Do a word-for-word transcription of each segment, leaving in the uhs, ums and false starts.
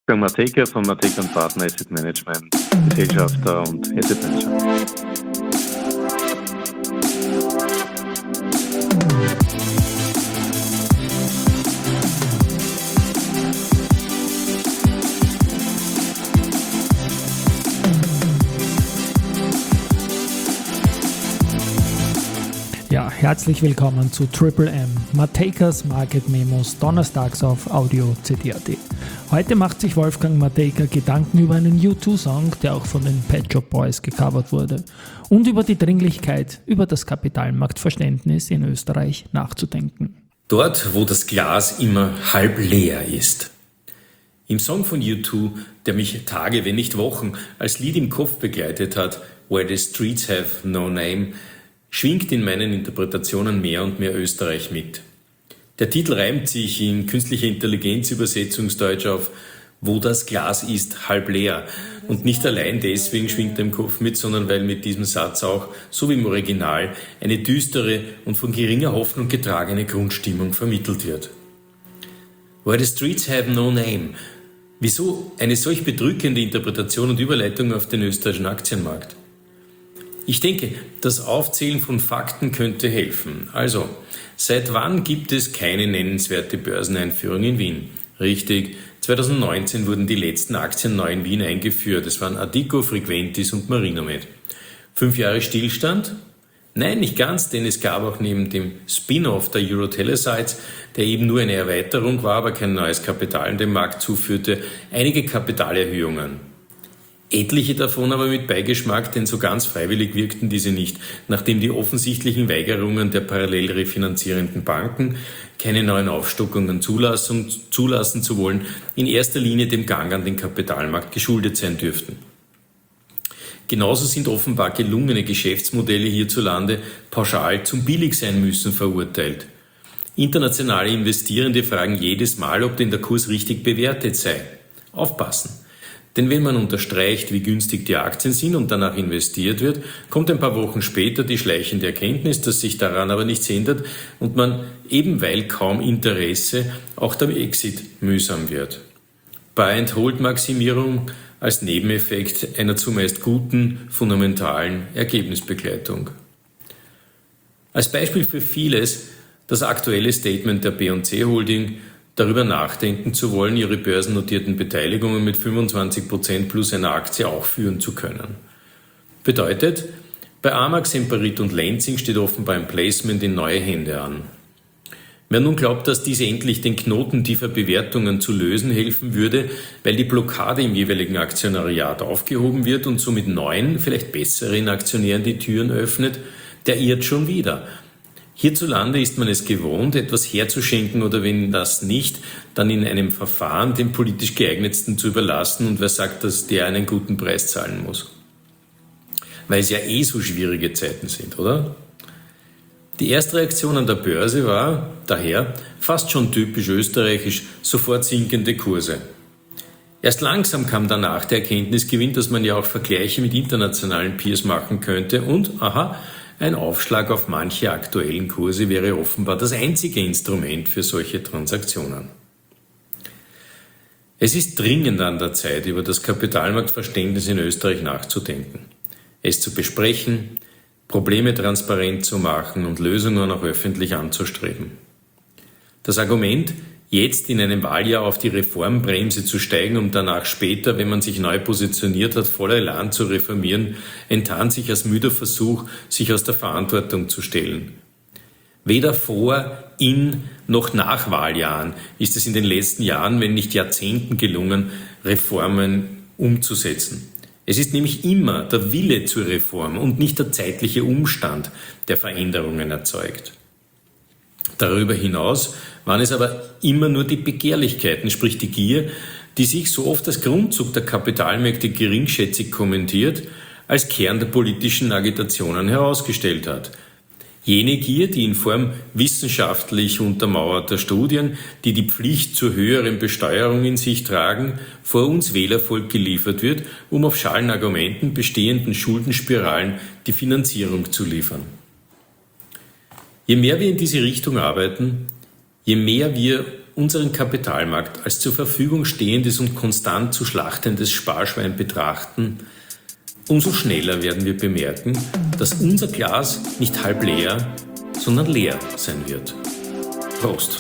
Wolfgang Matejka von Matejka und Partner Asset Management, Gesellschafter und Asset Manager. Ja, herzlich willkommen zu Triple M, Matejkas Market Memos, donnerstags auf Audio C D A T. Heute macht sich Wolfgang Matejka Gedanken über einen U zwei Song, der auch von den Pet Shop Boys gecovert wurde, und über die Dringlichkeit, über das Kapitalmarktverständnis in Österreich nachzudenken. Dort, wo das Glas immer halb leer ist. Im Song von U zwei, der mich Tage, wenn nicht Wochen, als Lied im Kopf begleitet hat, Where the Streets Have No Name, schwingt in meinen Interpretationen mehr und mehr Österreich mit. Der Titel reimt sich in künstlicher Intelligenz Übersetzungsdeutsch auf Wo das Glas ist, halb leer. Und nicht allein deswegen schwingt er im Kopf mit, sondern weil mit diesem Satz auch, so wie im Original, eine düstere und von geringer Hoffnung getragene Grundstimmung vermittelt wird. Where the streets have no name. Wieso eine solch bedrückende Interpretation und Überleitung auf den österreichischen Aktienmarkt? Ich denke, das Aufzählen von Fakten könnte helfen. Also, seit wann gibt es keine nennenswerte Börseneinführung in Wien? Richtig, zwanzig neunzehn wurden die letzten Aktien neu in Wien eingeführt. Es waren Addiko, Frequentis und Marinomed. Fünf Jahre Stillstand? Nein, nicht ganz, denn es gab auch neben dem Spin-off der Eurotelesites, der eben nur eine Erweiterung war, aber kein neues Kapital in den Markt zuführte, einige Kapitalerhöhungen. Etliche davon aber mit Beigeschmack, denn so ganz freiwillig wirkten diese nicht, nachdem die offensichtlichen Weigerungen der parallel refinanzierenden Banken, keine neuen Aufstockungen zulassen, zulassen zu wollen, in erster Linie dem Gang an den Kapitalmarkt geschuldet sein dürften. Genauso sind offenbar gelungene Geschäftsmodelle hierzulande pauschal zum Billigsein müssen verurteilt. Internationale Investierende fragen jedes Mal, ob denn der Kurs richtig bewertet sei. Aufpassen! Denn wenn man unterstreicht, wie günstig die Aktien sind und danach investiert wird, kommt ein paar Wochen später die schleichende Erkenntnis, dass sich daran aber nichts ändert und man, eben weil kaum Interesse, auch der Exit mühsam wird. Buy-and-Hold-Maximierung als Nebeneffekt einer zumeist guten, fundamentalen Ergebnisbegleitung. Als Beispiel für vieles das aktuelle Statement der B und C Holding, darüber nachdenken zu wollen, ihre börsennotierten Beteiligungen mit fünfundzwanzig Prozent plus einer Aktie auch führen zu können. Bedeutet, bei Amag, Semperit und Lenzing steht offenbar ein Placement in neue Hände an. Wer nun glaubt, dass dies endlich den Knoten tiefer Bewertungen zu lösen helfen würde, weil die Blockade im jeweiligen Aktionariat aufgehoben wird und somit neuen, vielleicht besseren Aktionären die Türen öffnet, der irrt schon wieder. Hierzulande ist man es gewohnt, etwas herzuschenken oder wenn das nicht, dann in einem Verfahren dem politisch geeignetsten zu überlassen und wer sagt, dass der einen guten Preis zahlen muss. Weil es ja eh so schwierige Zeiten sind, oder? Die erste Reaktion an der Börse war, daher, fast schon typisch österreichisch, sofort sinkende Kurse. Erst langsam kam danach der Erkenntnisgewinn, dass man ja auch Vergleiche mit internationalen Peers machen könnte und, aha, ein Aufschlag auf manche aktuellen Kurse wäre offenbar das einzige Instrument für solche Transaktionen. Es ist dringend an der Zeit, über das Kapitalmarktverständnis in Österreich nachzudenken, es zu besprechen, Probleme transparent zu machen und Lösungen auch öffentlich anzustreben. Das Argument, jetzt in einem Wahljahr auf die Reformbremse zu steigen, um danach später, wenn man sich neu positioniert hat, voller Elan zu reformieren, enttarnt sich als müder Versuch, sich aus der Verantwortung zu stellen. Weder vor, in noch nach Wahljahren ist es in den letzten Jahren, wenn nicht Jahrzehnten gelungen, Reformen umzusetzen. Es ist nämlich immer der Wille zur Reform und nicht der zeitliche Umstand, der Veränderungen erzeugt. Darüber hinaus waren es aber immer nur die Begehrlichkeiten, sprich die Gier, die sich so oft als Grundzug der Kapitalmärkte geringschätzig kommentiert, als Kern der politischen Agitationen herausgestellt hat. Jene Gier, die in Form wissenschaftlich untermauerter Studien, die die Pflicht zur höheren Besteuerung in sich tragen, vor uns Wählervolk geliefert wird, um auf schalen Argumenten bestehenden Schuldenspiralen die Finanzierung zu liefern. Je mehr wir in diese Richtung arbeiten, je mehr wir unseren Kapitalmarkt als zur Verfügung stehendes und konstant zu schlachtendes Sparschwein betrachten, umso schneller werden wir bemerken, dass unser Glas nicht halb leer, sondern leer sein wird. Prost!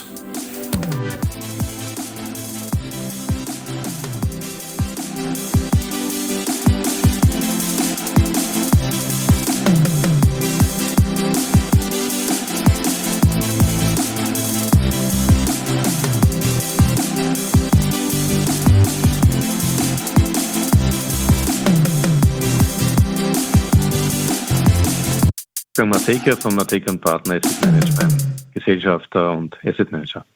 Matejka von Matejka und Partner Asset Management, Gesellschafter und Asset Manager.